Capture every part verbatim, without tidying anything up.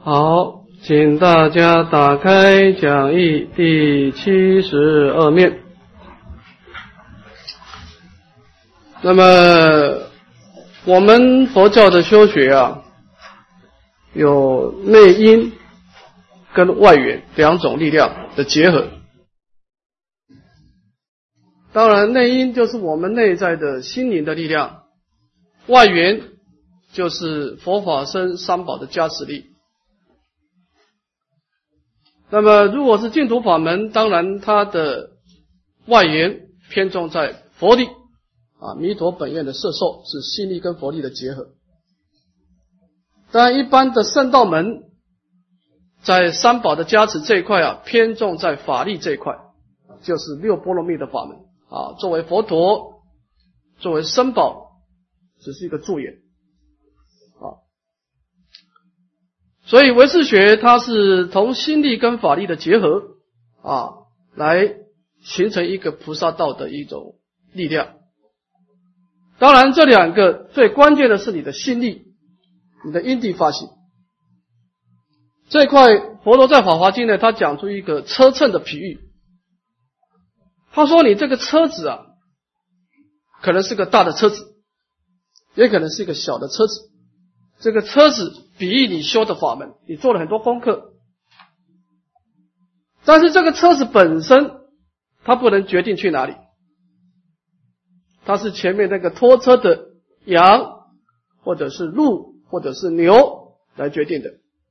好，请大家打开讲义第七十二面。那么我们佛教的修学啊，有内因跟外缘两种力量的结合。当然内因就是我们内在的心灵的力量，外缘就是佛法僧三宝的加持力。那么如果是净土法门，当然它的外缘偏重在佛力啊，弥陀本愿的摄受是心力跟佛力的结合。当然一般的圣道门在三宝的加持这一块啊，偏重在法力这一块，就是六波罗蜜的法门啊，作为佛陀作为僧宝只是一个助缘啊。所以唯识学它是从心力跟法力的结合啊，来形成一个菩萨道的一种力量。当然这两个最关键的是你的心力，你的因地发心。这一块佛陀在法华经呢，他讲出一个车乘的比喻。他说你这个车子啊，可能是个大的车子，也可能是一个小的车子。这个车子比喻你修的法门，你做了很多功课，但是这个车子本身它不能决定去哪里，它是前面那个拖车的羊或者是鹿或者是牛来决定的。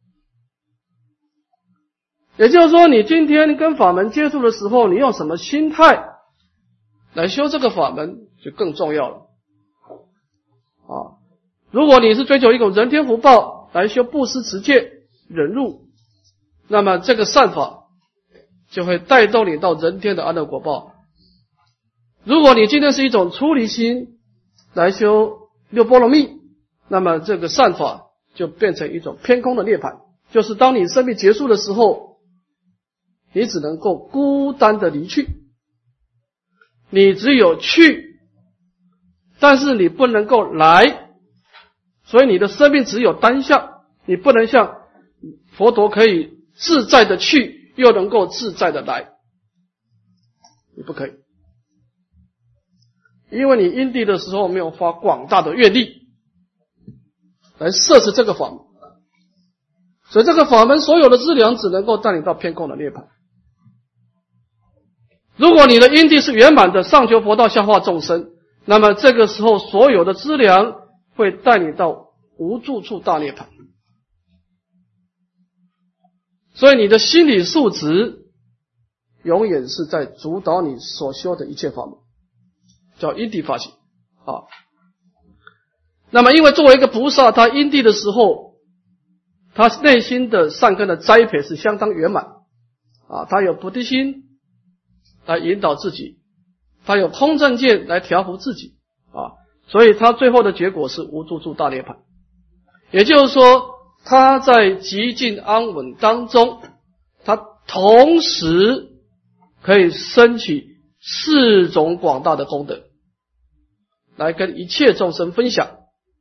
也就是说你今天跟法门接触的时候，你用什么心态来修这个法门就更重要了啊。如果你是追求一种人天福报来修布施持戒忍辱，那么这个善法就会带动你到人天的安乐果报。如果你今天是一种出离心来修六波罗蜜，那么这个善法就变成一种偏空的涅槃，就是当你生命结束的时候，你只能够孤单的离去，你只有去，但是你不能够来，所以你的生命只有单向，你不能像佛陀可以自在的去，又能够自在的来，你不可以，因为你因地的时候没有发广大的愿力来摄持这个法门，所以这个法门所有的资粮只能够带你到偏空的涅槃。如果你的因地是圆满的，上求佛道下化众生，那么这个时候所有的资粮会带你到无住处大涅槃。所以你的心理素质永远是在主导你所修的一切法门，叫因地发心啊。那么因为作为一个菩萨，他因地的时候，他内心的善根的栽培是相当圆满啊，他有菩提心来引导自己，他有空正见来调伏自己啊，所以他最后的结果是无住处大涅槃。也就是说他在极静安稳当中，他同时可以升起四种广大的功德来跟一切众生分享，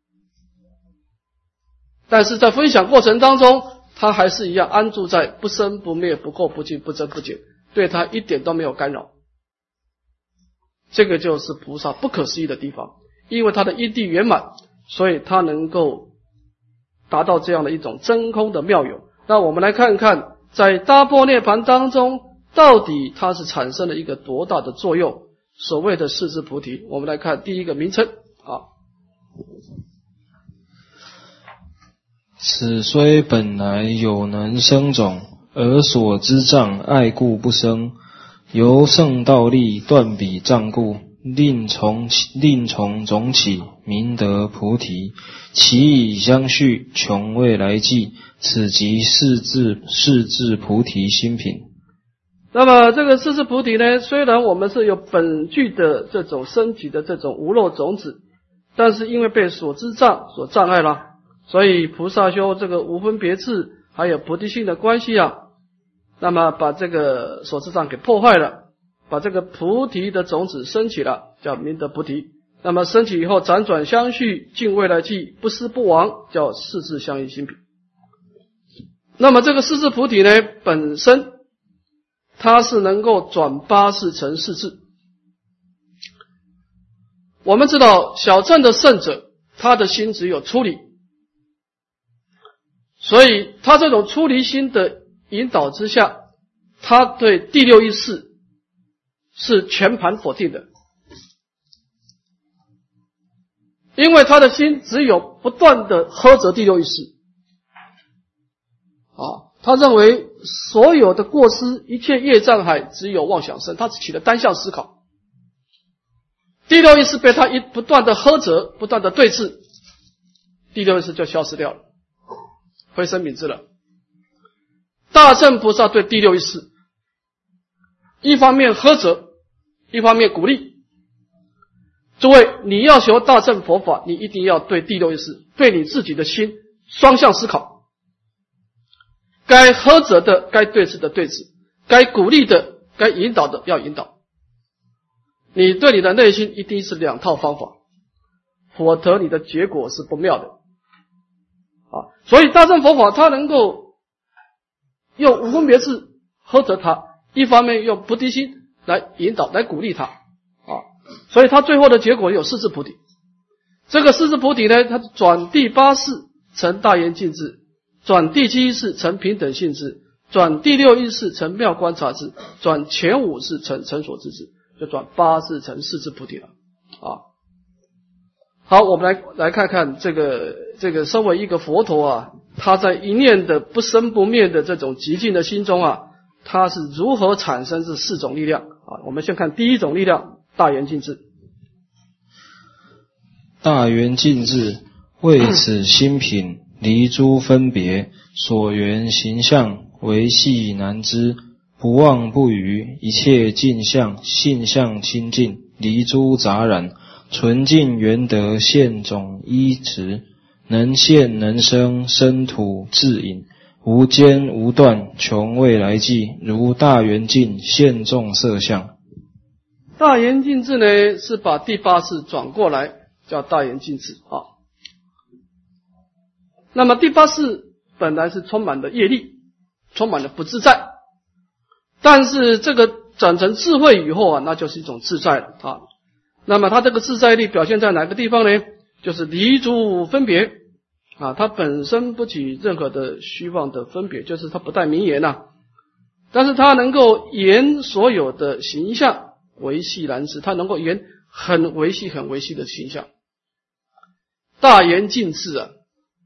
但是在分享过程当中，他还是一样安住在不生不灭不垢不净不增不减，对他一点都没有干扰。这个就是菩萨不可思议的地方，因为他的因地圆满，所以他能够达到这样的一种真空的妙有。那我们来看看在大般涅槃当中到底它是产生了一个多大的作用，所谓的四智菩提。我们来看第一个名称啊， 此虽本来有能生种，而所知障碍故不生，由圣道力断彼障故，令从令从种起，明得菩提。其以相续，穷未来际，此即四智四智菩提心品。 那么这个四智菩提呢，虽然我们是有本具的这种升级的这种无漏种子，但是因为被所知障所障碍了，所以菩萨修这个无分别智还有菩提心的关系啊，那么把这个所知障给破坏了，把这个菩提的种子升起了，叫明得菩提。那么升起以后辗转相续，尽未来际，不思不亡，叫四智相应心品。 那么这个四智菩提呢，本身它是能够转八识成四智。我们知道小乘的圣者，他的心只有出离，所以他这种出离心的引导之下，他对第六意识是全盘否定的，因为他的心只有不断的呵责第六意识啊，他认为所有的过失，一切业障海只有妄想生，他只起了单向思考。第六意识被他一不断的呵责，不断的对峙，第六意识就消失掉了，回生泯之了。大乘菩萨对第六意识，一方面呵责，一方面鼓励。诸位，你要学大乘佛法，你一定要对第六意识，对你自己的心双向思考，该呵责的，该对峙的对峙，该鼓励的，该引导的要引导。你对你的内心一定是两套方法，否则你的结果是不妙的啊！所以大乘佛法它能够用无分别智呵责他，一方面用菩提心来引导，来鼓励他啊！所以他最后的结果有四智菩提。这个四智菩提呢，它转第八识成大圆净智，转第七意识成平等性智，转第六意识成妙观察智，转前五识成成所知智，就转八识成四智菩提了啊。好，我们来来看看这个这个身为一个佛陀啊，他在一念的不生不灭的这种极静的心中啊，他是如何产生这四种力量啊？我们先看第一种力量，大圆净智。 大圆净智为此心品离诸分别，所缘形象为系难知，不妄不愚，一切净相性相清净，离诸杂染，纯净圆德现种依持，能现能生，生土自隐，无间无断，穷未来际，如大圆镜现众色相。 大圆净智呢，是把第八识转过来叫大圆净智啊。那么第八识本来是充满了业力，充满了不自在，但是这个转成智慧以后啊，那就是一种自在了啊。那么它这个自在力表现在哪个地方呢？就是离诸分别啊，它本身不起任何的虚妄的分别，就是它不带名言啊，但是它能够言所有的形象维系难知，它能够言很维系很维系的形象。大圆净智啊，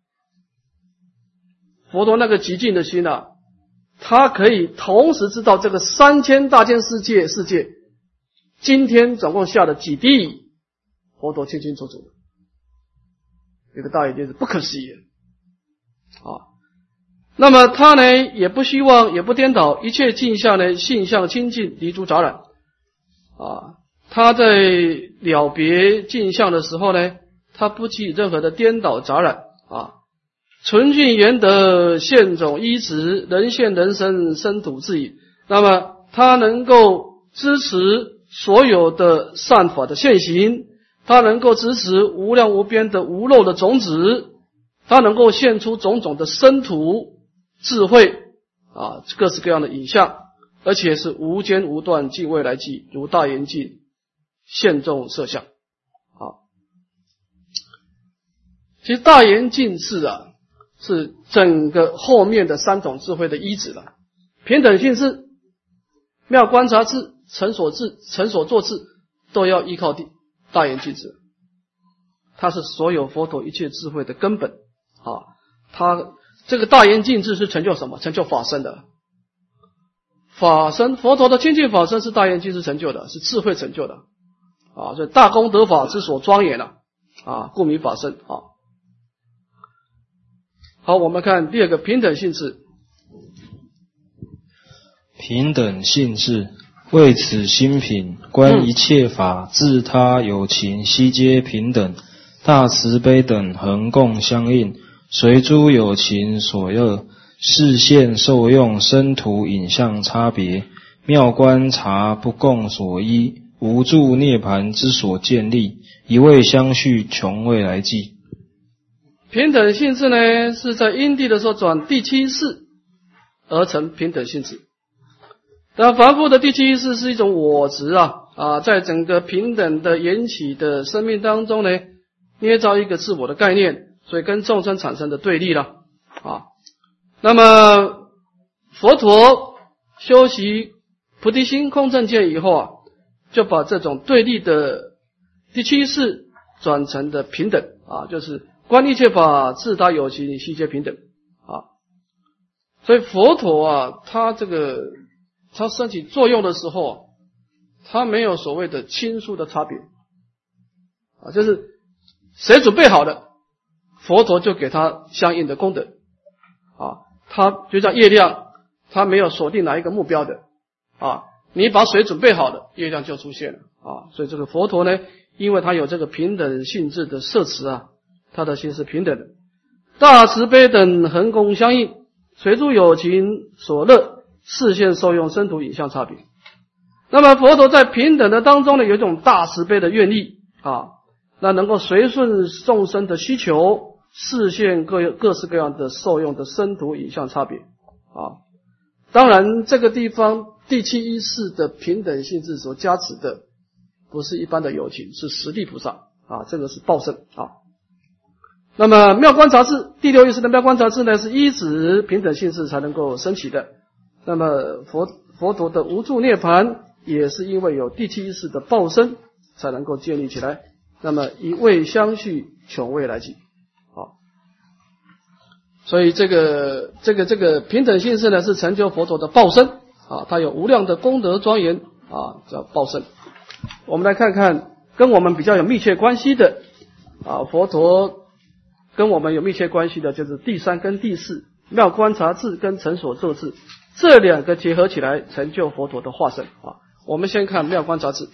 佛陀那个极静的心啊，他可以同时知道这个三千大千世界世界今天总共下了几滴，佛陀清清楚楚，这个大圆净是不可思议啊。那么他呢，也不希望也不颠倒，一切镜相呢，性相清净，离诸杂染啊。他在了别镜相的时候呢，他不起任何的颠倒杂染啊。纯净圆德现种依持，人现人生，生土自隐。那么他能够支持所有的善法的现行，他能够支持无量无边的无漏的种子，他能够现出种种的生土智慧啊，各式各样的影像，而且是无间无断，尽未来际，如大圆镜现众色相啊。其实大圆净智啊，是整个后面的三种智慧的依止了。平等性智、妙观察智、成所智、成所作智，都要依靠大圆净智，它是所有佛陀一切智慧的根本啊。它这个大圆净智是成就什么？成就法身的。法身，佛陀的清净法身是大圆净智成就的，是智慧成就的啊。所以大功德法之所庄严了啊，故名法身啊。好，我们看第二个平等性智。 平等性智为此心品，观一切法，自他有情，悉皆平等，大慈悲等恒共相应，随诸有情所乐，视现受用，生土影像差别，妙观察不共所依，无住涅盘之所建立，一味相续，穷未来际。 平等性智呢，是在因地的时候转第七识而成平等性质。但凡夫的第七意识是一种我执啊啊，在整个平等的缘起的生命当中呢，捏造一个自我的概念，所以跟众生产生的对立了啊。那么佛陀修习菩提心空正见以后啊，就把这种对立的第七意识转成的平等啊，就是观一切法自他有情，悉皆平等啊。所以佛陀啊，他这个他升起作用的时候啊，他没有所谓的亲疏的差别啊，就是谁准备好的，佛陀就给他相应的功德啊。他就像月亮，他没有锁定哪一个目标的啊，你把水准备好了，月亮就出现了啊。所以这个佛陀呢，因为他有这个平等性质的摄持啊，他的心是平等的，大慈悲等恒公相应，随诸有情所乐，视现受用生土影像差别。那么佛陀在平等的当中呢，有一种大慈悲的愿力啊，那能够随顺众生的需求，视现各各式各样的受用的生土影像差别啊。当然这个地方第七意识的平等性质所加持的不是一般的有情，是十地菩萨啊，这个是报身啊。那么妙观察智，第六意识的妙观察智呢，是依止平等性质才能够升起的。那么佛佛陀的无住涅盘也是因为有第七意识的报身才能够建立起来。那么以位相续，穷位来计啊。所以这个这个这个平等性质呢，是成就佛陀的报身啊，它有无量的功德庄严啊，叫报身。我们来看看跟我们比较有密切关系的啊，佛陀跟我们有密切关系的就是第三跟第四，妙观察智跟成所作智，这两个结合起来成就佛陀的化身啊。我们先看妙观察智。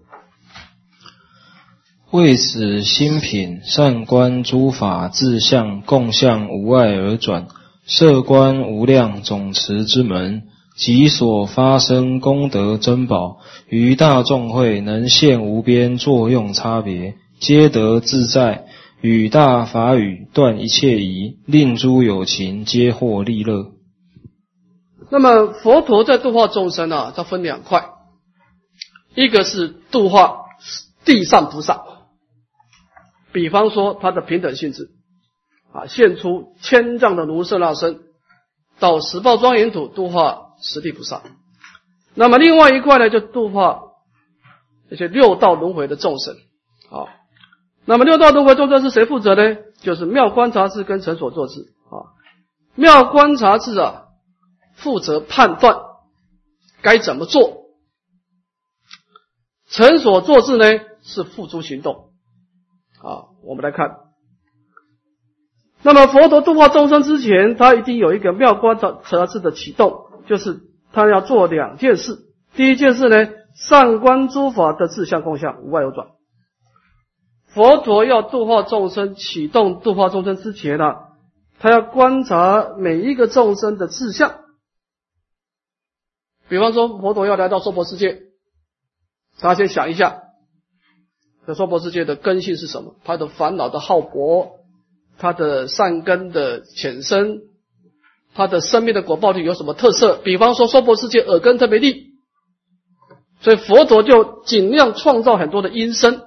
为此心品善观诸法自相共相无碍而转，摄观无量总持之门，即所发生功德珍宝，于大众会能现无边作用差别，皆得自在，与大法语断一切疑，令诸有情皆获利乐。 那么佛陀在度化众生啊，它分两块，一个是度化地上菩萨，比方说他的平等性质啊，现出千丈的卢舍那身到十报庄严土度化十地菩萨。那么另外一块呢，就度化这些六道轮回的众生啊。那么六道轮回众生是谁负责呢？就是妙观察智跟成所作智啊。妙观察智啊，负责判断该怎么做，成所作智呢，是付诸行动啊。我们来看，那么佛陀度化众生之前，他一定有一个妙观察智的启动，就是他要做两件事。第一件事呢，善观诸法的自相共相，无碍有转。佛陀要度化众生，启动度化众生之前呢、啊，他要观察每一个众生的自相。比方说佛陀要来到娑婆世界，他先想一下这娑婆世界的根性是什么，他的烦恼的浩薄，他的善根的浅深，他的生命的果报力有什么特色。比方说娑婆世界耳根特别利，所以佛陀就尽量创造很多的音声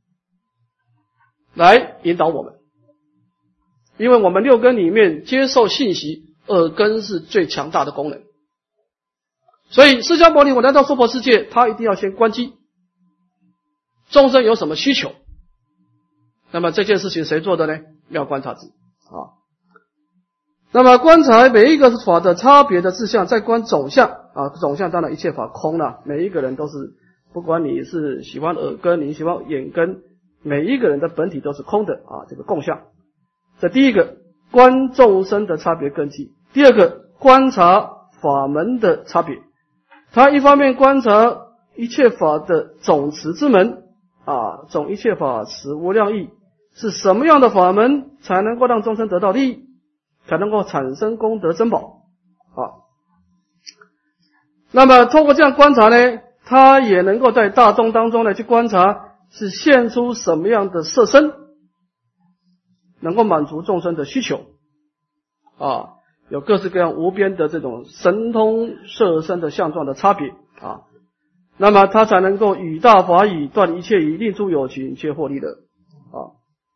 来引导我们，因为我们六根里面接受信息，耳根是最强大的功能。所以释迦牟尼我来到娑婆世界，他一定要先观机，众生有什么需求，那么这件事情谁做的呢？妙观察智啊。那么观察每一个法的差别的志向，再观总相啊，总相当然一切法空了，每一个人都是，不管你是喜欢耳根，你喜欢眼根，每一个人的本体都是空的啊，这个共相。这第一个观众生的差别根基，第二个观察法门的差别。他一方面观察一切法的总持之门啊，总一切法持无量义，是什么样的法门才能够让众生得到利益，才能够产生功德珍宝啊。那么通过这样观察呢，他也能够在大众当中呢去观察是现出什么样的色身能够满足众生的需求啊。 有各式各样无边的这种神通摄身的相状的差别啊，那么他才能够语大法语，断一切疑，令诸有情皆获利乐啊。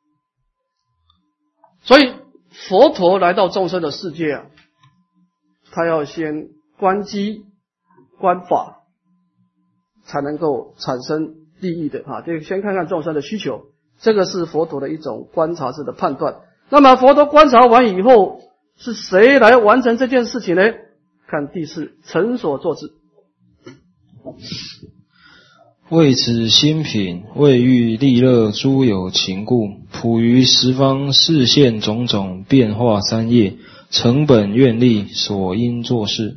所以佛陀来到众生的世界啊，他要先观机观法，才能够产生利益的啊。这个先看看众生的需求，这个是佛陀的一种观察式的判断。那么佛陀观察完以后，是谁来完成这件事情呢？看第四，成所作智。 为此心品，为欲利乐诸有情故，普于十方示现种种变化三业，成本愿力所应作事。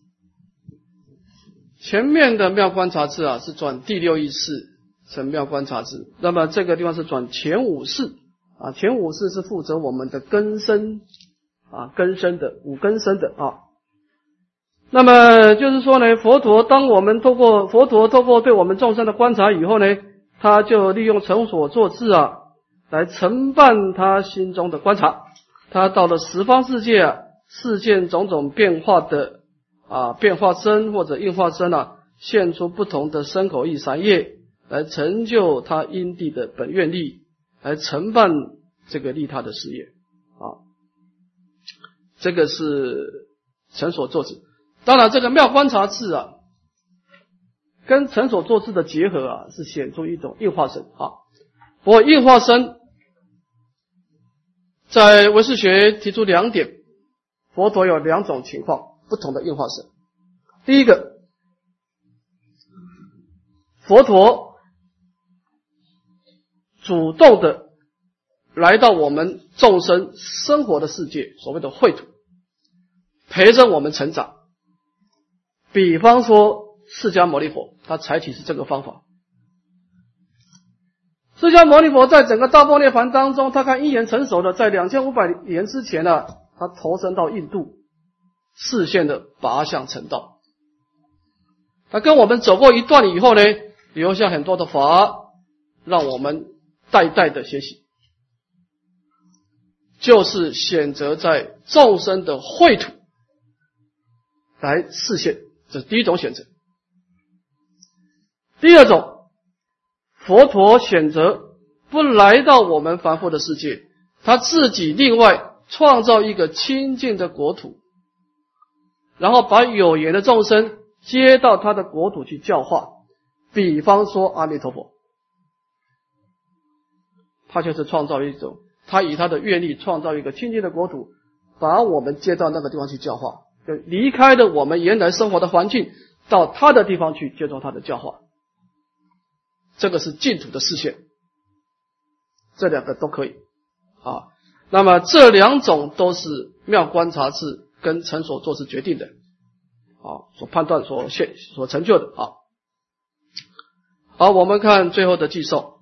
前面的妙观察智啊，是转第六意识成妙观察智，那么这个地方是转前五识啊，前五识是负责我们的根身啊，根身的五根身的啊。那么就是说呢，佛陀当我们透过佛陀透过对我们众生的观察以后呢，他就利用成所作智啊，来承办他心中的观察。他到了十方世界啊，示现种种变化的啊变化身或者应化身啊，现出不同的身口意三业，来成就他因地的本愿力，来承办这个利他的事业啊。这个是成所作智。当然这个妙观察智啊，跟成所作智的结合啊，是显出一种应化身啊。不过应化身在唯识学提出两点，佛陀有两种情况不同的应化身。第一个，佛陀主动的来到我们众生生活的世界，所谓的秽土，陪着我们成长。比方说释迦牟尼佛，他采取是这个方法。释迦牟尼佛在整个大般涅槃当中，他看因缘成熟的，在两千五百年之前呢、啊，他投身到印度，示现的八相成道。他跟我们走过一段以后呢，留下很多的法，让我们代代的学习，就是选择在众生的秽土来示现，这是第一种选择。第二种，佛陀选择不来到我们凡夫的世界，他自己另外创造一个清净的国土，然后把有缘的众生接到他的国土去教化。比方说阿弥陀佛，他就是创造一种，他以他的愿力创造一个清净的国土，把我们接到那个地方去教化，就离开了我们原来生活的环境，到他的地方去接受他的教化。这个是净土的示现，这两个都可以啊。那么这两种都是妙观察智跟成所作智决定的啊，所判断所现所成就的啊。好，我们看最后的寄受。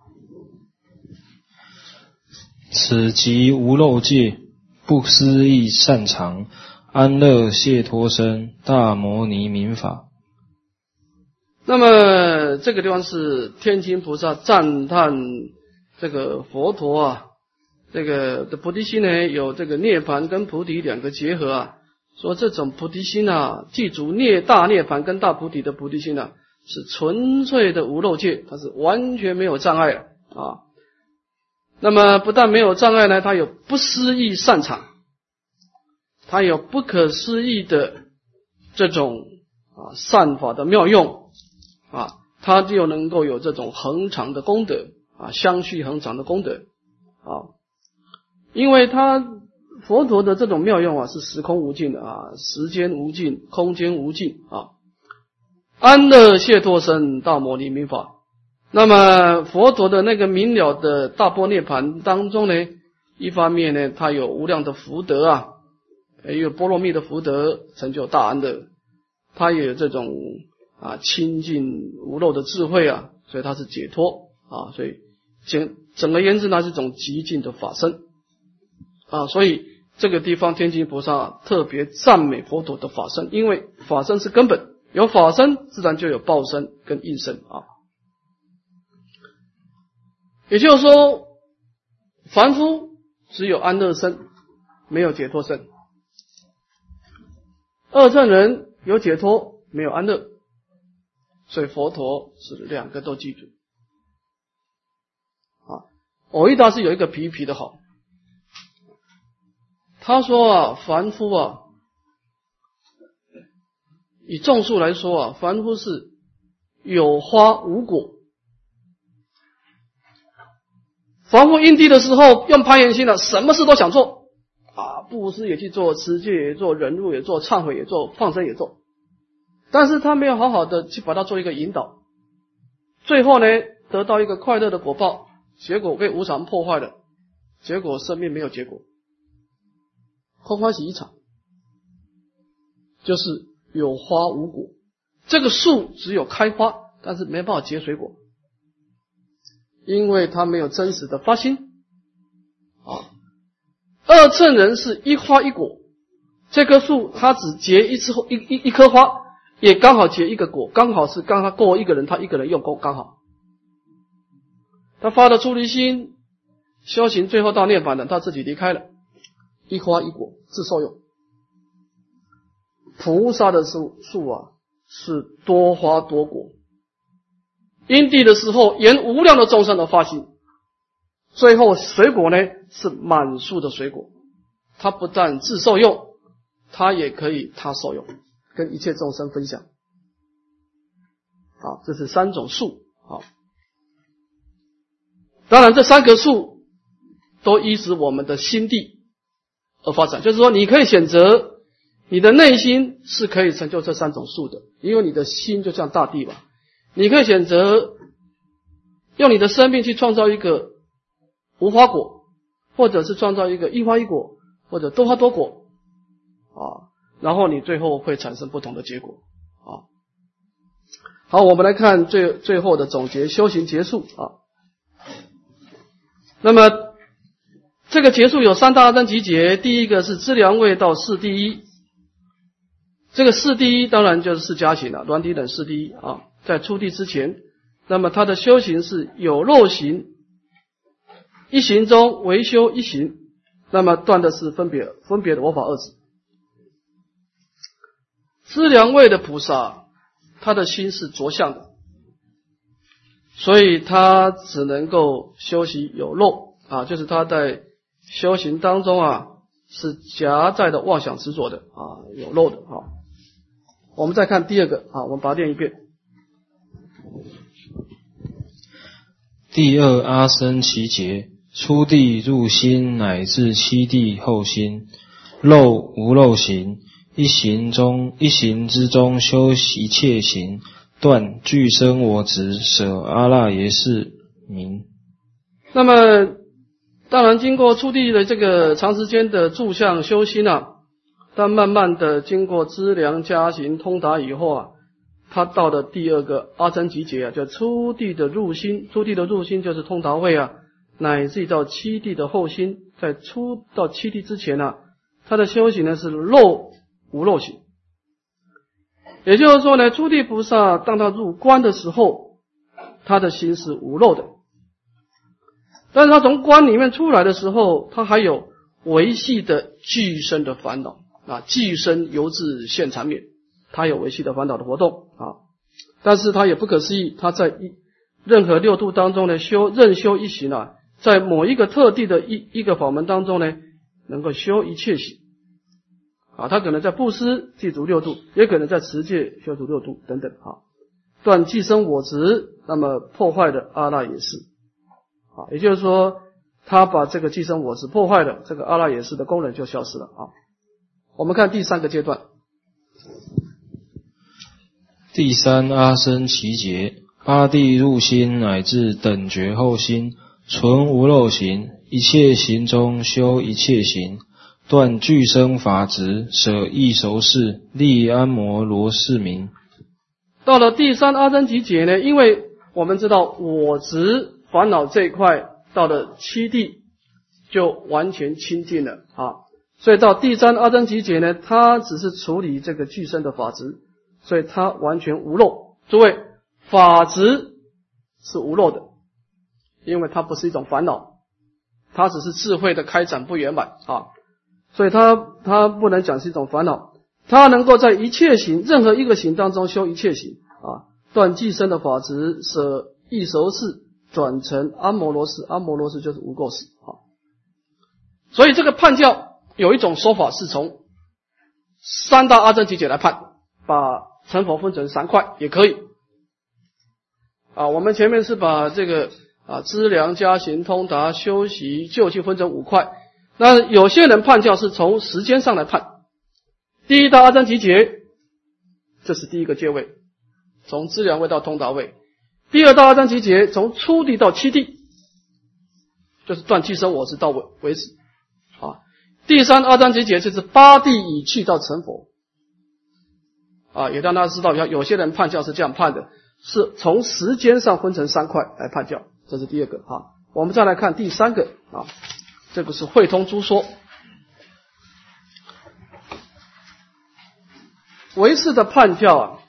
此即无漏界，不思议擅长，安乐解脱身，大摩尼名法。 那么这个地方是天亲菩萨赞叹这个佛陀啊，这个的菩提心呢，有这个涅槃跟菩提两个结合啊，说这种菩提心啊，记住涅大涅槃跟大菩提的菩提心啊，是纯粹的无漏界，它是完全没有障碍啊。那么不但没有障碍呢，它有不思议擅长，它有不可思议的这种啊善法的妙用啊，它就能够有这种恒常的功德啊，相续恒常的功德啊。因为它佛陀的这种妙用啊，是时空无尽的啊，时间无尽，空间无尽啊。安乐解脱身，大摩尼名法。那么佛陀的那个明了的大般涅槃当中呢，一方面呢，它有无量的福德啊，也有波罗蜜的福德成就大安乐，它也有这种啊清净无漏的智慧啊，所以它是解脱啊，所以整整而言之呢，是一种极尽的法身啊，所以这个地方天亲菩萨特别赞美佛陀的法身，因为法身是根本，有法身自然就有报身跟应身啊。也就是说，凡夫只有安乐身，没有解脱身二乘人有解脱，没有安乐，所以佛陀是两个都记住。啊，藕益大师有一个比喻比的好，他说啊，凡夫啊，以种树来说啊，凡夫是有花无果。凡夫因地的时候，用攀缘心了，什么事都想做啊，布施也去做，持戒也做，忍辱也做，忏悔也做，放生也做，但是他没有好好的去把它做一个引导，最后呢，得到一个快乐的果报，结果被无常破坏了，结果生命没有结果，空欢喜一场，就是有花无果。这个树只有开花，但是没办法结水果，因为它没有真实的发心啊。二乘人是一花一果，这棵树它只结一次一一一颗花，也刚好结一个果，刚好是刚好够一个人，他一个人用够刚好。他发了出离心，修行最后到涅槃了，他自己离开了，一花一果自受用。菩萨的树树啊，是多花多果，因地的时候沿无量的众生的发心，最后水果呢是满树的水果，它不但自受用，它也可以他受用，跟一切众生分享。好，这是三种树。好，当然这三棵树都依止我们的心地而发展，就是说你可以选择你的内心是可以成就这三种树的，因为你的心就像大地嘛。你可以选择用你的生命去创造一个无花果，或者是创造一个一花一果，或者多花多果啊，然后你最后会产生不同的结果啊。好，我们来看最最后的总结，修行结束啊。那么这个结束有三大阿僧祇劫，第一个是资粮位到四第一，这个四第一当然就是释迦行了，煖滴等四第一啊，在出地之前，那么他的修行是有漏行，一行中唯修一行，那么断的是分别分别的我法二执。资粮位的菩萨，他的心是着相的，所以他只能够修习有漏啊，就是他在修行当中啊是夹在的妄想执着的啊，有漏的啊。我们再看第二个啊，我们把它念一遍。 第二阿僧祇劫，初地入心乃至七地后心，漏无漏行，一行中一行之中修一切行，断俱生我执，舍阿赖耶识名。 那么当然经过初地的这个长时间的住相修心啊，但慢慢的经过资粮加行通达以后啊，他到了第二个阿僧祇劫啊，叫初地的入心。初地的入心就是通达位啊，乃至到七地的后心。在初到七地之前啊，他的修行呢是漏无漏行，也就是说呢，初地菩萨当他入观的时候，他的心是无漏的，但是他从观里面出来的时候，他还有维系的俱生的烦恼啊，俱生由自现缠灭，他有维系的烦恼的活动啊。但是他也不可思议，他在一任何六度当中呢，修任修一行啊，在某一个特定的一一个法门当中呢，能够修一切行啊。他可能在布施具足六度，也可能在持戒修足六度等等啊。断既生我执，那么破坏的阿赖耶识啊，也就是说，他把这个既生我执破坏了，这个阿赖耶识的功能就消失了啊。我们看第三个阶段。 第三阿僧祇劫，八地入心乃至等觉后心，纯无漏行，一切行中修一切行，断俱生法执，舍异熟识，立安摩罗识名。 到了第三阿僧祇劫呢，因为我们知道我执烦恼这一块到了七地就完全清净了啊，所以到第三阿僧祇劫呢，它只是处理这个俱生的法执，所以它完全无漏。诸位，法执是无漏的，因为它不是一种烦恼，它只是智慧的开展不圆满啊，所以它它不能讲是一种烦恼。 他能够在一切行任何一个行当中修一切行啊，断寄生的法执，舍异熟事，转成阿摩罗识，阿摩罗识就是无垢识啊。所以这个判教有一种说法是从三大阿僧祇劫来判，把成佛分成三块也可以啊。我们前面是把这个啊资粮、加行、通达、修习、救济分成五块。那有些人判教是从时间上来判。第一大阿僧祇劫，这是第一个阶位，从资粮位到通达位。第二大阿僧祇劫，从初地到七地，就是断寄生我执到为为止啊。第三阿僧祇劫就是八地已去到成佛啊，也让大家知道一下，有些人判教是这样判的，是从时间上分成三块来判教，这是第二个啊。我们再来看第三个啊，这个是汇通诸说。唯识的判教啊，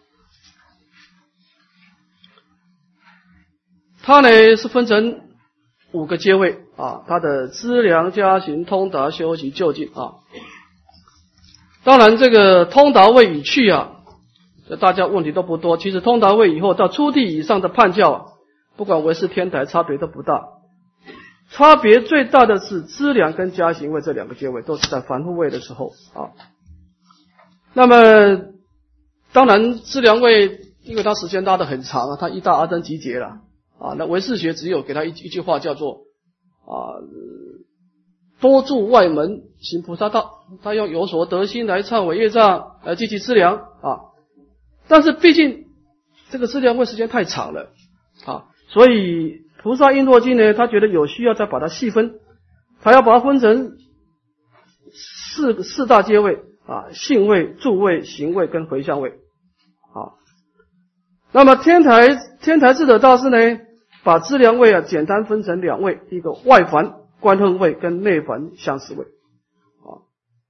它呢是分成五个阶位啊，它的资粮、加行、通达、修习、究竟啊。当然这个通达位已去啊，大家问题都不多。其实通达位以后到初地以上的判教啊，不管唯识天台差别都不大，差别最大的是资粮跟加行位这两个阶位，都是在凡夫位的时候啊。那么当然资粮位因为它时间拉得很长啊，它一大阿僧祇劫了啊，那唯识学只有给他一一句话叫做啊多住外门行菩萨道，他用有所得心来忏悔业障，来积极资粮啊。但是毕竟这个资粮位时间太长了啊，所以菩萨璎珞经呢，他觉得有需要再把它细分，他要把它分成四四大阶位啊，性位、住位、行位跟回向位啊。那么天台天台智者大师呢，把资粮位啊简单分成两位，一个外凡观恨位跟内凡相识位啊。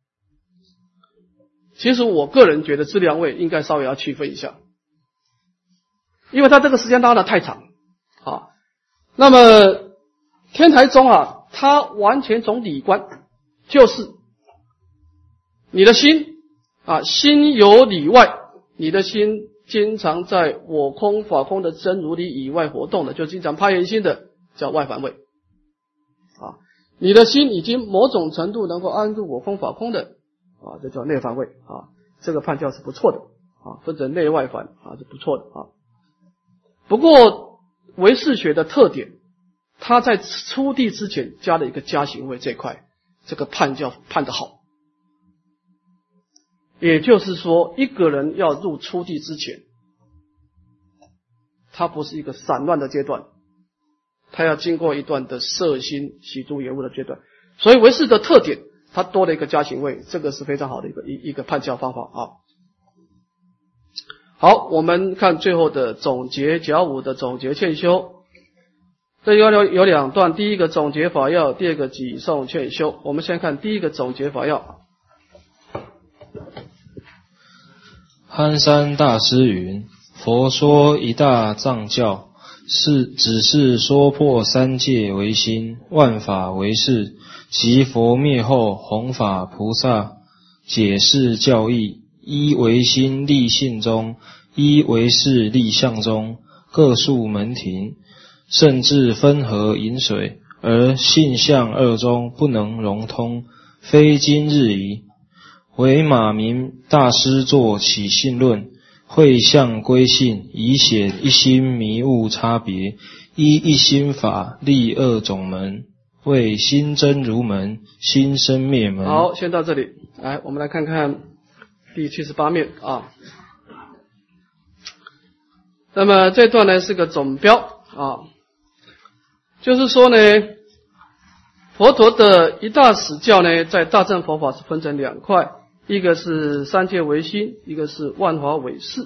其实我个人觉得资粮位应该稍微要区分一下，因为他这个时间拉得太长啊。那么天台宗啊，他完全从理观，就是你的心啊，心有里外，你的心经常在我空法空的真如理以外活动的，就经常攀缘心的，叫外凡位啊。你的心已经某种程度能够安住我空法空的啊，这叫内凡位啊。这个判教是不错的啊，分成内外凡啊，是不错的啊。不过唯识学的特点，他在初地之前加了一个加行位这块，这个判教判得好。也就是说，一个人要入初地之前，他不是一个散乱的阶段，他要经过一段的摄心习诸言物的阶段。所以唯识的特点，它多了一个加行位，这个是非常好的一个一一个判教方法啊。好，我们看最后的总结甲午的总结劝修，这有有两段，第一个总结法要，第二个己诵劝修。我们先看第一个总结法要。 憨山大师云：佛说一大藏教，是只是说破三界为心，万法为事，即佛灭后弘法菩萨解释教义，一为心立性中，一为事立相中，各数门庭，甚至分合饮水，而性相二中不能融通，非今日宜。为马明大师作起信论，会相归性，以显一心迷悟差别，依一心法立二种门，为心真如门，心生灭门。 好，先到这里，来，我们来看看第七十八面啊。那么这段呢是个总标啊，就是说呢，佛陀的一大史教呢，在大乘佛法是分成两块，一个是三界唯心，一个是万法唯识。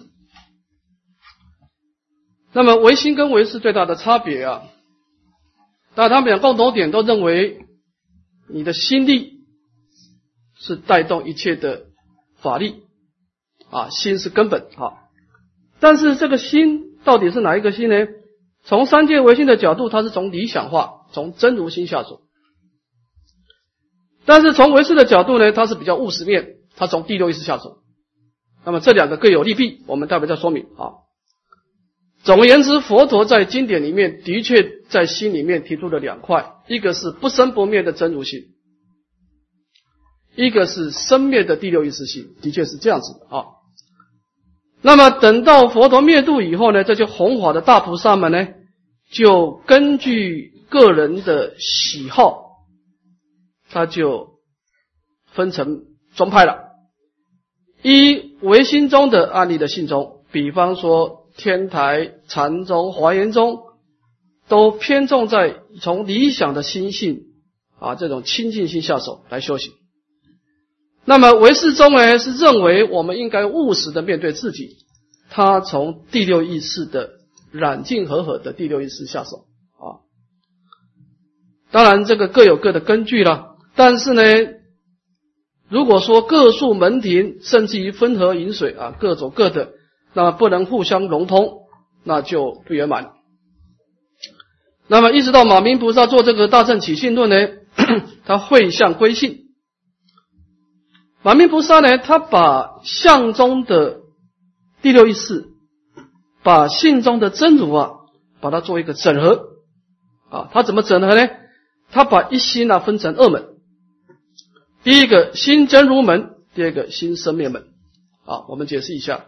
那么唯心跟唯识最大的差别啊，但他们俩共同点都认为你的心力是带动一切的法力啊，心是根本啊。但是这个心到底是哪一个心呢？从三界唯心的角度，它是从理想化，从真如心下手。但是从唯识的角度呢，它是比较务实面，它从第六意识下手那么这两个各有利弊，我们待会再说明啊。总而言之，佛陀在经典里面的确在心里面提出了两块，一个是不生不灭的真如心，一个是生灭的第六意识心，的确是这样子的啊。那么等到佛陀灭度以后呢，这些弘法的大菩萨们呢，就根据个人的喜好，他就分成宗派了。一唯心宗的案例的信宗，比方说天台、禅宗、华严宗，都偏重在从理想的心性啊这种清净心下手来修行。那么唯识宗呢，是认为我们应该务实的面对自己，他从第六意识的染净和合的第六意识下手啊。当然这个各有各的根据了，但是呢，如果说各树门庭，甚至于分河饮水啊，各走各的，那么不能互相融通，那就不圆满。那么一直到马明菩萨做这个大乘起信论呢，他会向归信。马明菩萨呢，他把相中的第六意识，把性中的真如啊，把它做一个整合啊。他怎么整合呢？他把一心啊分成二门，第一个心真如门，第二个心生灭门啊。我们解释一下，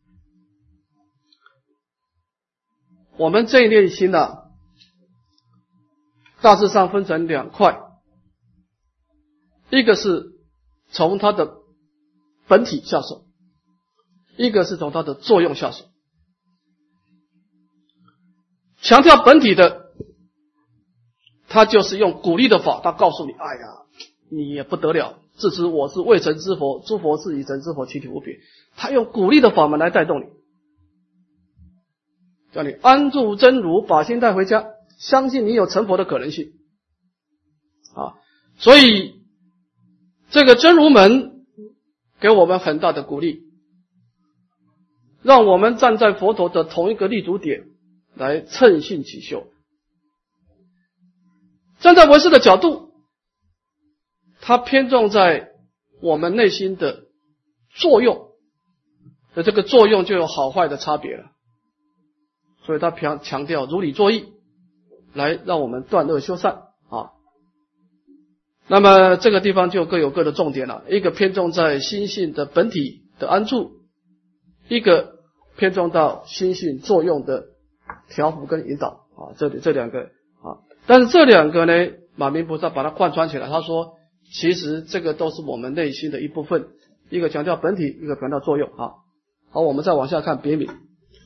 我们这一类心啊，大致上分成两块，一个是从它的本体下手，一个是从它的作用下手。强调本体的，他就是用鼓励的法，他告诉你，哎呀，你也不得了，自知我是未成之佛，诸佛是以成之佛，其体无别。他用鼓励的法门来带动你，叫你安住真如，把心带回家，相信你有成佛的可能性啊。所以这个真如门给我们很大的鼓励，让我们站在佛陀的同一个立足点来乘性起修。站在唯识的角度，它偏重在我们内心的作用，那这个作用就有好坏的差别了，所以他强强调如理作意，来让我们断恶修善啊。那么这个地方就各有各的重点了，一个偏重在心性的本体的安住，一个偏重到心性作用的调伏跟引导啊，这里这两个啊。但是这两个呢，马明菩萨把它贯穿起来，他说其实这个都是我们内心的一部分，一个强调本体，一个强调作用啊。好，我们再往下看别名。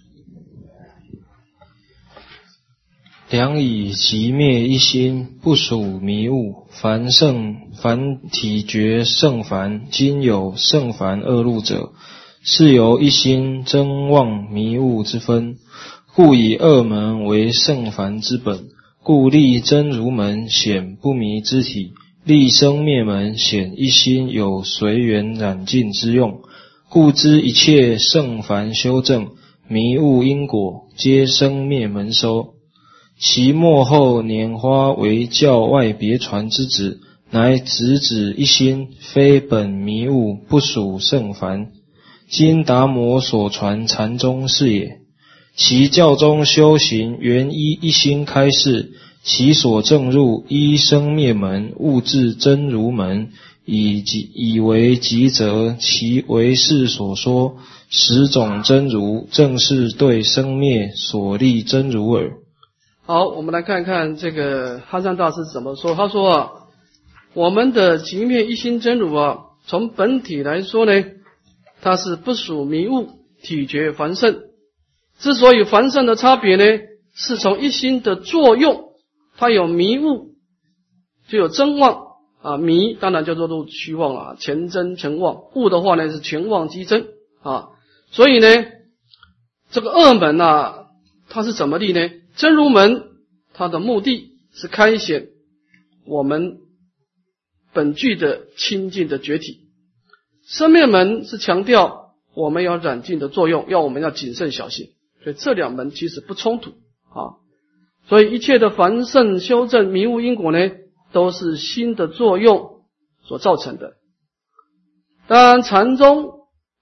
良以即灭一心，不属迷悟。凡圣凡体觉圣凡，今有圣凡二路者，是由一心真妄迷悟之分，故以二门为圣凡之本。故立真如门显不迷之体，立生灭门显一心有随缘染净之用。故知一切圣凡修正，迷悟因果，皆生灭门收。其末后拈花为教外别传之旨，乃直指一心，非本迷悟，不属圣凡。今达摩所传禅宗是也。其教中修行原依一心开示，其所证入依生灭门，悟至真如门，以以为极则，其为是所说十种真如，正是对生灭所立真如耳。 好，我们来看看这个哈桑大师怎么说。他说啊，我们的即灭一心真如啊，从本体来说呢，它是不属迷悟，体觉凡圣。之所以凡圣的差别呢，是从一心的作用，它有迷悟，就有真妄啊。迷当然就做入虚妄了，前真前妄；悟的话呢，是全妄即真啊。所以呢，这个二门啊，它是怎么立呢？真如门它的目的是开显我们本具的清净的觉体，生灭门是强调我们要染净的作用，要我们要谨慎小心。所以这两门其实不冲突啊。所以一切的凡圣修正迷悟因果呢，都是心的作用所造成的。当然禅宗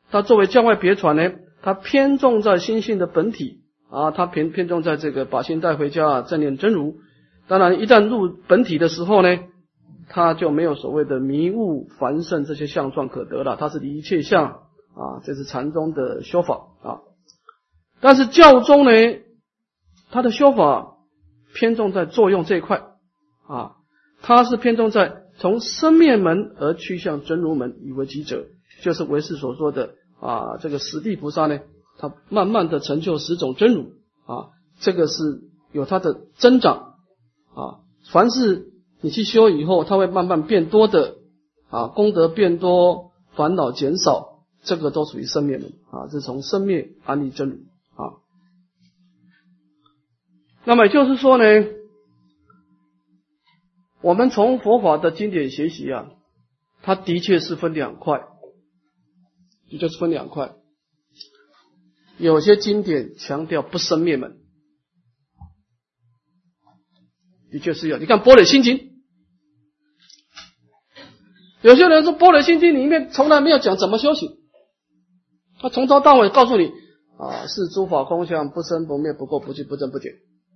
它作为教外别传呢，它偏重在心性的本体啊，它偏偏重在这个把心带回家，正念真如。当然，一旦入本体的时候呢，它就没有所谓的迷雾凡圣这些相状可得了，它是离一切相啊，这是禅宗的修法啊。但是教宗呢，它的修法偏重在作用这一块啊，它是偏重在从生灭门而趋向真如门以为基者，就是唯识所说的啊，这个十地菩萨呢，他慢慢的成就十种真如啊，这个是有它的增长啊。凡是你去修以后，它会慢慢变多的啊，功德变多，烦恼减少，这个都属于生灭门啊，这是从生灭安立真如啊。那么也就是说呢，我们从佛法的经典学习啊，它的确是分两块，也就是分两块。有些经典强调不生灭门，的确是有。你看《般若心经》，有些人说《般若心经》里面从来没有讲怎么修行，他从头到尾告诉你啊，是诸法空相，不生不灭，不垢不净，不增不减。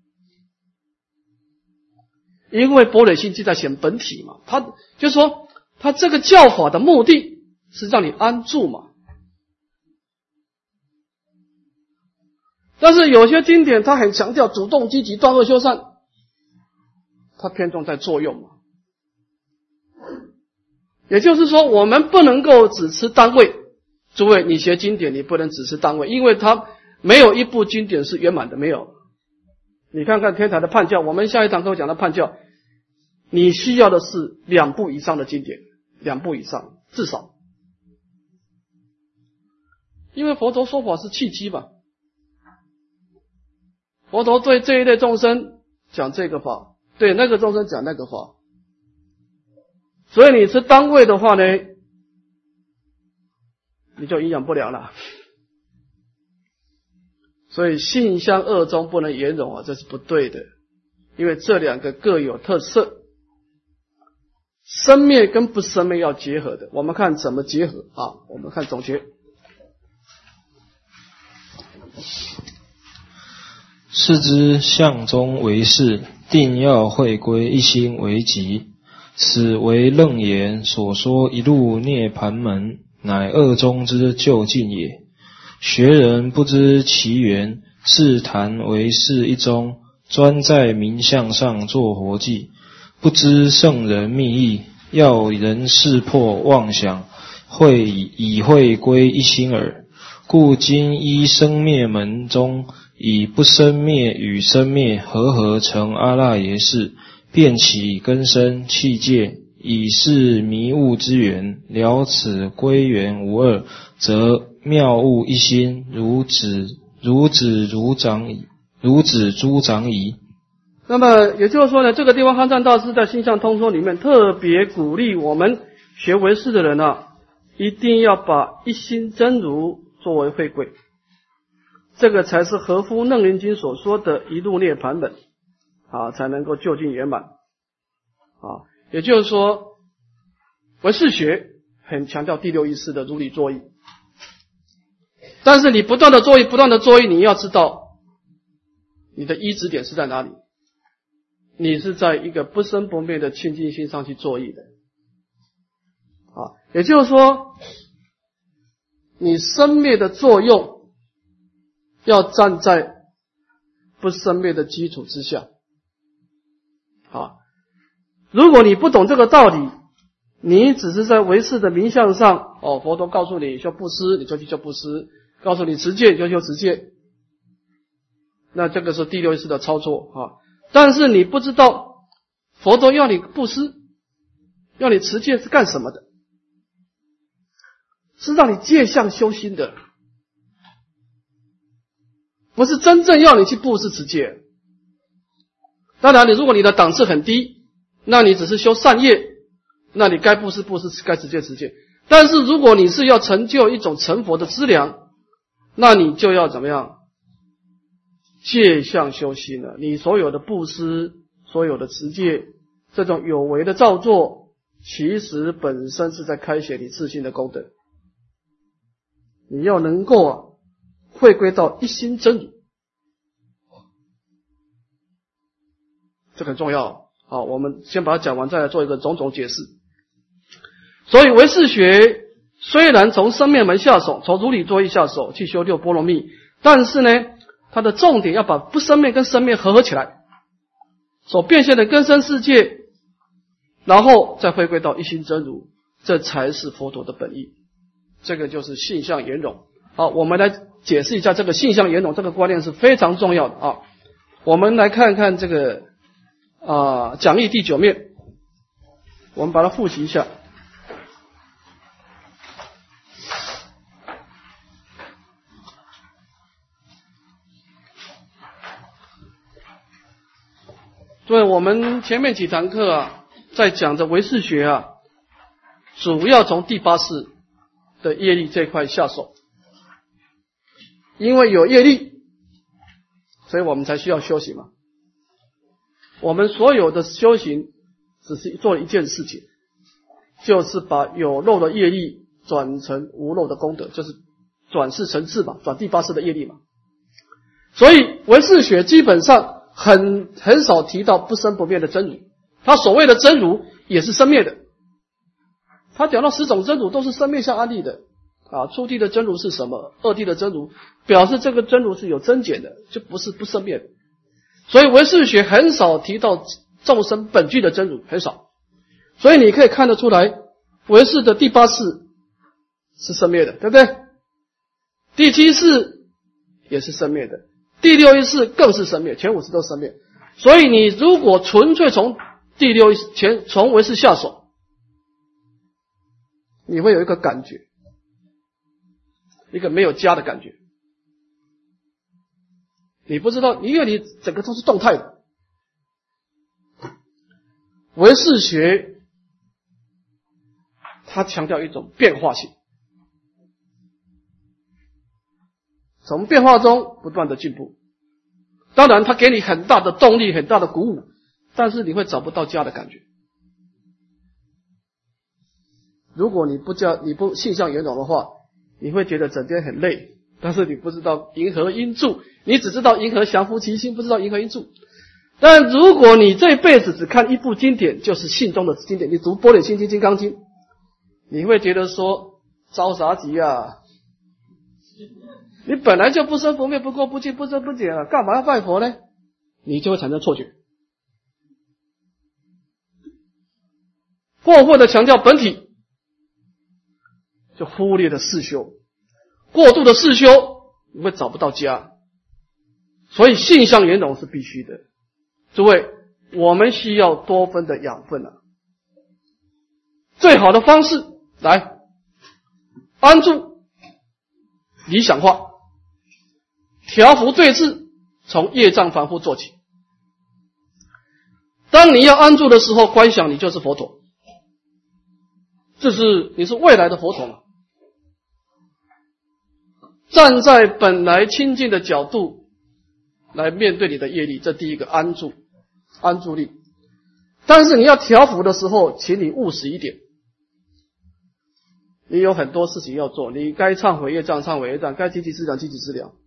因为《般若心经》在显本体嘛，他就是说，他这个教法的目的是让你安住嘛。但是有些经典它很强调主动积极断恶修善，它偏重在作用嘛。也就是说，我们不能够只吃单位。诸位，你学经典你不能只吃单位，因为它没有一部经典是圆满的，没有。你看看天台的判教，我们下一堂课讲的判教，你需要的是两部以上的经典，两部以上至少。因为佛陀说法是契机嘛。佛陀对这一类众生讲这个法，对那个众生讲那个法，所以你是单位的话呢，你就营养不良了。所以性相二中不能言容啊，这是不对的，因为这两个各有特色，生灭跟不生灭要结合的。我们看怎么结合啊？我们看总结。 是之相中为是，定要会归一心为极。此为楞严所说一入涅盘门，乃二中之究竟也。学人不知其源，是谈为是一中，专在名相上做活计，不知圣人密意，要人识破妄想，会以会归一心耳。故今依生灭门中，以不生灭与生灭合合成阿赖耶识，便起根生器界，以是迷悟之源，了此归元无二，则妙悟一心，如子如子如长矣，如子诸长矣。 那么也就是说呢，这个地方憨赞大师在心相通说里面特别鼓励我们学唯识的人啊，一定要把一心真如作为会归，这个才是合乎楞严经所说的一入涅盘门啊，才能够究竟圆满啊。也就是说，唯识学很强调第六意识的如理作意，但是你不断的作意，不断的作意，你要知道你的依止点是在哪里，你是在一个不生不灭的清净心上去作意的啊。也就是说，你生灭的作用要站在不生灭的基础之下啊。如果你不懂这个道理，你只是在唯识的名相上哦，佛陀告诉你修布施，你就去修布施，告诉你持戒，你就修持戒，那这个是第六意识的操作啊。但是你不知道佛陀要你布施，要你持戒是干什么的，是让你戒相修心的，不是真正要你去布施持戒。当然，你如果你的档次很低，那你只是修善业，那你该布施布施，该持戒持戒。但是如果你是要成就一种成佛的资粮，那你就要怎么样？戒相修心了。你所有的布施，所有的持戒，这种有为的造作，其实本身是在开显你自信的功德。 你要能够啊回归到一心真如，这很重要。好，我们先把它讲完，再来做一个种种解释。所以唯识学虽然从生灭门下手，从如理作意下手去修六波罗蜜，但是呢，它的重点要把不生灭跟生灭合合起来，所变现的根生世界，然后再回归到一心真如，这才是佛陀的本意。这个就是性相圆融。好，我们来解释一下这个性相圆融这个观念是非常重要的啊。我们来看看这个啊讲义第九面，我们把它复习一下。所以我们前面几堂课啊，在讲着唯识学啊，主要从第八识的业力这块下手，因为有业力，所以我们才需要修行嘛。我们所有的修行只是做一件事情，就是把有漏的业力转成无漏的功德，就是转世成智嘛，转第八识的业力嘛。所以唯识学基本上很很少提到不生不灭的真如，他所谓的真如也是生灭的。他讲到十种真如都是生灭相安立的啊，初地的真如是什么？二地的真如表示这个真如是有增减的，就不是不生灭的。所以唯识学很少提到众生本具的真如，很少。所以你可以看得出来，唯识的第八识是生灭的，对不对？第七识也是生灭的，第六意识更是生灭，前五识都生灭。所以你如果纯粹从第六意识前从唯识下手，你会有一个感觉，一个没有家的感觉。你不知道，因为你整个都是动态的。唯识学它强调一种变化性，从变化中不断的进步。当然它给你很大的动力，很大的鼓舞，但是你会找不到家的感觉。如果你不叫你不性相圆融的话，你会觉得整天很累，但是你不知道银河因住，你只知道银河降伏其心，不知道银河因住。但如果你这辈子只看一部经典，就是信中的经典，你读《般若心经》《金刚经》，你会觉得说着啥急啊？你本来就不生不灭，不垢不净，不增不减了，干嘛要拜佛呢？你就会产生错觉，过分的强调本体，就忽略了世修，过度的世修你会找不到家。所以性相圆融是必须的。诸位，我们需要多分的养分啊。最好的方式来安住理想化，调伏对治，从业障凡夫做起。当你要安住的时候，观想你就是佛陀，这是你是未来的佛陀嘛。站在本来清净的角度来面对你的业力，这第一个安住安住力。但是你要调伏的时候，请你务实一点。你有很多事情要做，你该忏悔业障忏悔业障，该积极治疗积极治疗，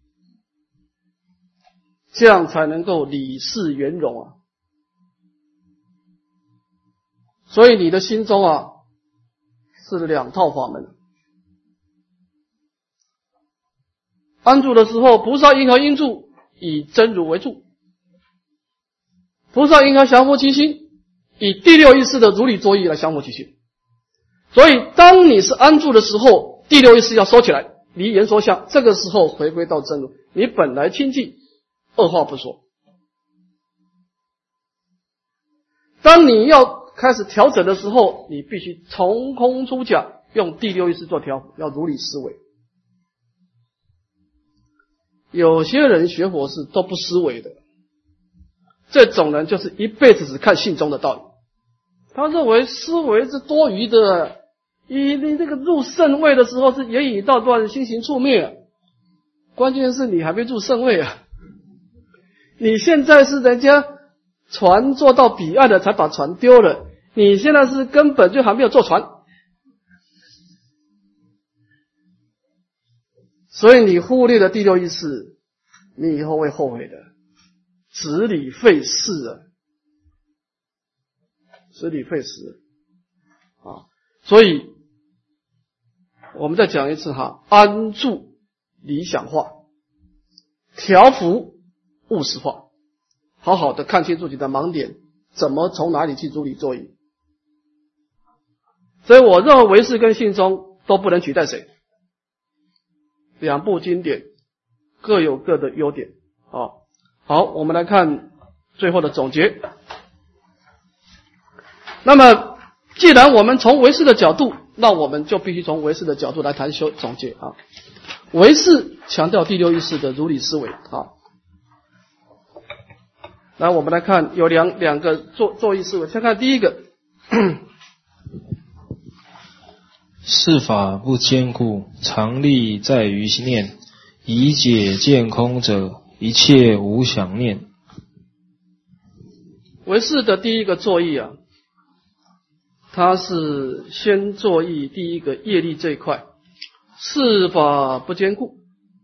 这样才能够理事圆融啊。所以你的心中啊是两套法门。安住的时候，菩萨因何因住？以真如为住。菩萨因何降伏其心？以第六意识的如理作意来降伏其心。所以当你是安住的时候，第六意识要收起来，离言说相，这个时候回归到真如，你本来清净，二话不说。当你要开始调整的时候，你必须从空出假，用第六意识做调伏，要如理思维。有些人学佛是都不思维的，这种人就是一辈子只看信中的道理，他认为思维是多余的。你你这个入圣位的时候是言语道断，心行处灭，关键是你还没入圣位啊！你现在是人家船坐到彼岸了才把船丢了，你现在是根本就还没有坐船。 所以你忽略了第六意识，你以后会后悔的，子理费事啊，子理费事啊。所以我们再讲一次哈，安住理想化，调伏务实化，好好的看清自己的盲点，怎么从哪里去主理作意。所以我认为唯识跟信宗都不能取代谁，两部经典各有各的优点啊。好，我们来看最后的总结。那么既然我们从唯识的角度，那我们就必须从唯识的角度来谈修总结啊。唯识强调第六意识的如理思维啊。来，我们来看有两两个作作意思维。先看第一个， 事法不坚固，常力在于念。以解见空者，一切无想念。 唯识的第一个作意啊，它是先作意第一个业力这一块，事法不坚固。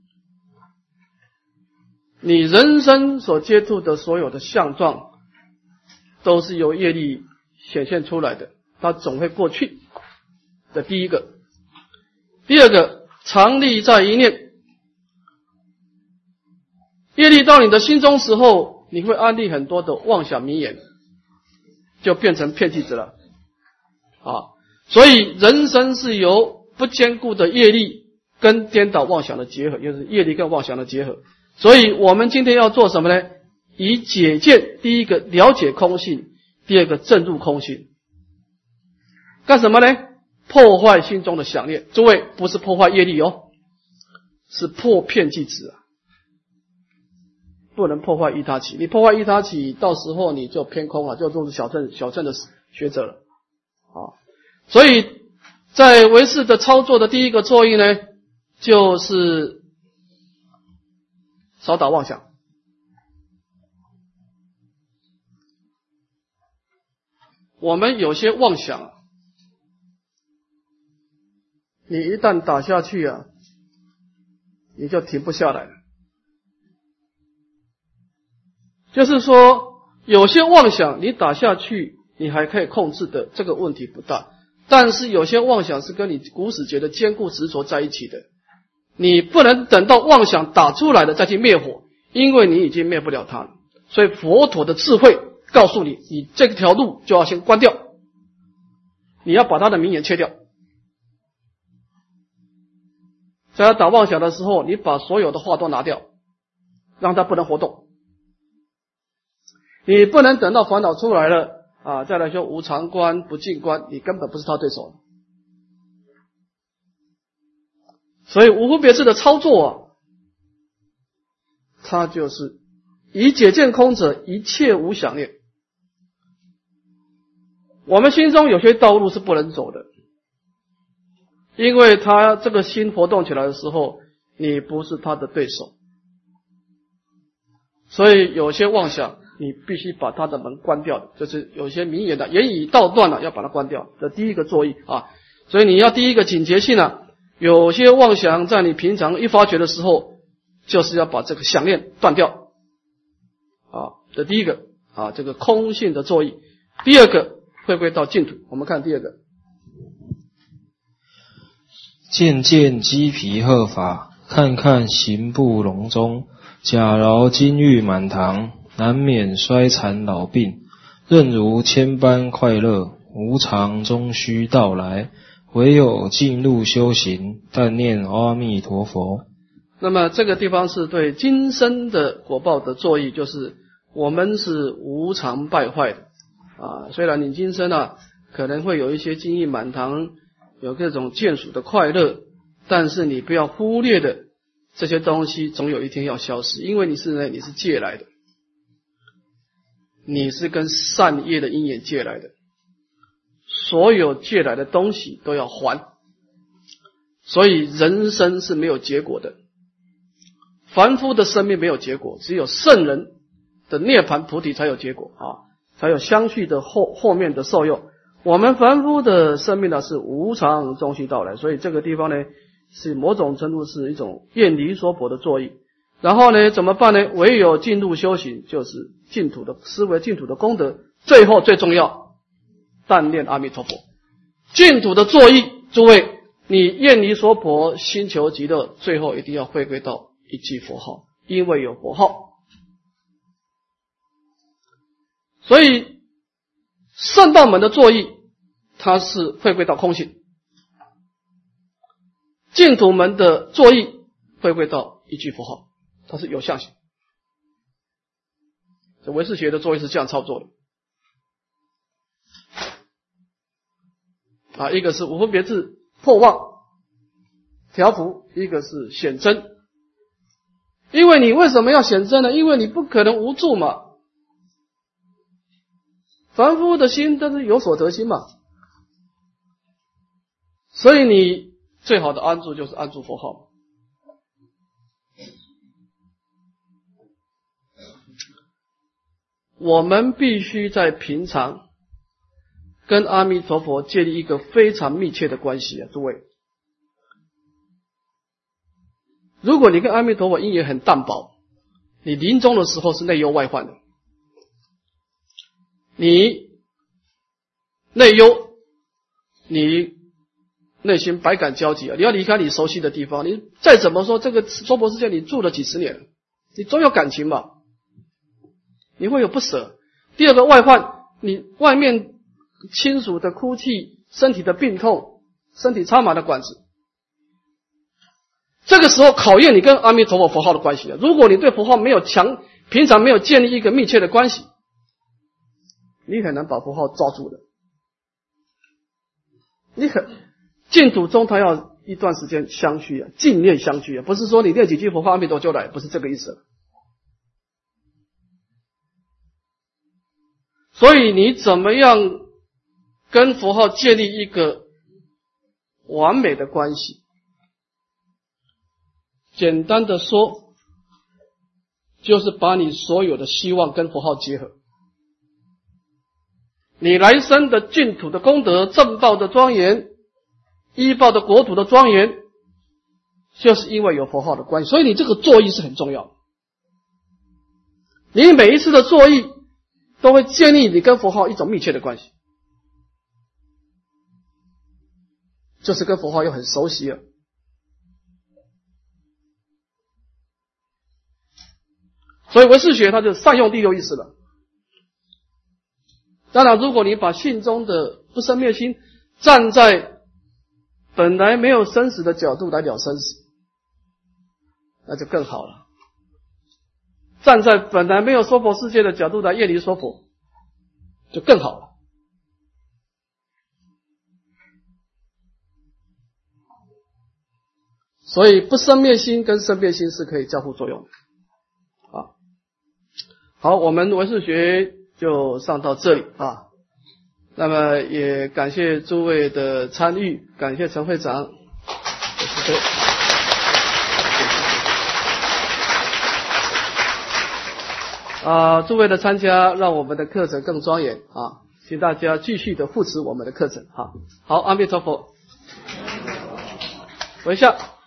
你人生所接触的所有的相状，都是由业力显现出来的，它总会过去。这第一个。第二个，常力在一念。业力到你的心中时候，你会安立很多的妄想名言，就变成骗句子了啊。所以人生是由不坚固的业力跟颠倒妄想的结合，就是业力跟妄想的结合。所以我们今天要做什么呢？以解见，第一个了解空性，第二个证入空性。干什么呢？破坏心中的想念。诸位，不是破坏业力哦，是破骗句子啊，不能破坏依他起。你破坏依他起，到时候你就偏空了，就都是小乘小乘的学者了啊。所以在唯识的操作的第一个作用呢，就是少打妄想。我们有些妄想啊，你一旦打下去啊，你就停不下来了。就是说，有些妄想你打下去，你还可以控制的，这个问题不大。但是有些妄想是跟你古始觉的坚固执着在一起的，你不能等到妄想打出来了再去灭火，因为你已经灭不了它了。所以佛陀的智慧告诉你，你这条路就要先关掉，你要把他的名言切掉。在他打妄想的时候，你把所有的话都拿掉，让他不能活动。你不能等到烦恼出来了啊，再来说无常观、不净观，你根本不是他对手。所以无分别识的操作啊，它就是以解见空者，一切无想念。我们心中有些道路是不能走的，因为他这个心活动起来的时候，你不是他的对手，所以有些妄想你必须把他的门关掉的，就是有些名言的言语道断了，要把它关掉。这第一个作意啊，所以你要第一个警觉性啊，有些妄想在你平常一发觉的时候，就是要把这个想念断掉啊。这第一个啊，这个空性的作意。第二个会归到净土，我们看第二个。 渐渐鸡皮鹤发，看看行步隆中，假饶金玉满堂，难免衰残老病。任如千般快乐，无常终须到来，唯有进入修行，但念阿弥陀佛。 那么这个地方是对今生的果报的作意，就是我们是无常败坏的啊。虽然你今生啊可能会有一些金玉满堂，有各种见属的快乐，但是你不要忽略的这些东西总有一天要消失，因为你是呢你是借来的，你是跟善业的因缘借来的，所有借来的东西都要还，所以人生是没有结果的，凡夫的生命没有结果，只有圣人的涅槃菩提才有结果啊，才有相续的后后面的受用。我们凡夫的生命呢是无常终须到来，所以这个地方呢是某种程度是一种厌离娑婆的作意。然后呢，怎么办呢？唯有进入修行，就是净土的思维、净土的功德。最后最重要，但念阿弥陀佛。净土的作意，诸位，你厌离娑婆，心求极乐，最后一定要回归到一句佛号，因为有佛号。所以圣道门的作意，它是回归到空性；净土门的作意，回归到一句佛号。它是有相性，这唯识学的作业是这样操作的啊，一个是无分别智破妄调伏，一个是显真。因为你为什么要显真呢？因为你不可能无住嘛，凡夫的心都是有所得心嘛，所以你最好的安住就是安住佛号。我们必须在平常跟阿弥陀佛建立一个非常密切的关系啊，诸位。如果你跟阿弥陀佛因缘很淡薄，你临终的时候是内忧外患的。你内忧，你内心百感交集啊！你要离开你熟悉的地方，你再怎么说这个娑婆世界你住了几十年，你总有感情嘛。你会有不舍。第二个外患，你外面亲属的哭泣，身体的病痛，身体插满了管子，这个时候考验你跟阿弥陀佛佛号的关系了。如果你对佛号没有强，平常没有建立一个密切的关系，你很难把佛号抓住的。你很净土中，它要一段时间相续啊，净念相续啊，不是说你念几句佛号阿弥陀就来，不是这个意思。所以你怎么样跟佛号建立一个完美的关系？简单的说，就是把你所有的希望跟佛号结合。你来生的净土的功德、正报的庄严、依报的国土的庄严，就是因为有佛号的关系。所以你这个作意是很重要的。你每一次的作意都会建立你跟佛号一种密切的关系，就是跟佛号又很熟悉了。所以唯识学它就善用第六意识了。当然，如果你把信中的不生灭心站在本来没有生死的角度来了生死，那就更好了。站在本来没有娑婆世界的角度来厌离娑婆，就更好了。所以不生灭心跟生灭心是可以交互作用的。啊，好，我们唯识学就上到这里啊。那么也感谢诸位的参与，感谢陈会长。谢谢。啊，诸位的参加让我们的课程更庄严啊，请大家继续的扶持我们的课程啊。好，阿弥陀佛，微笑。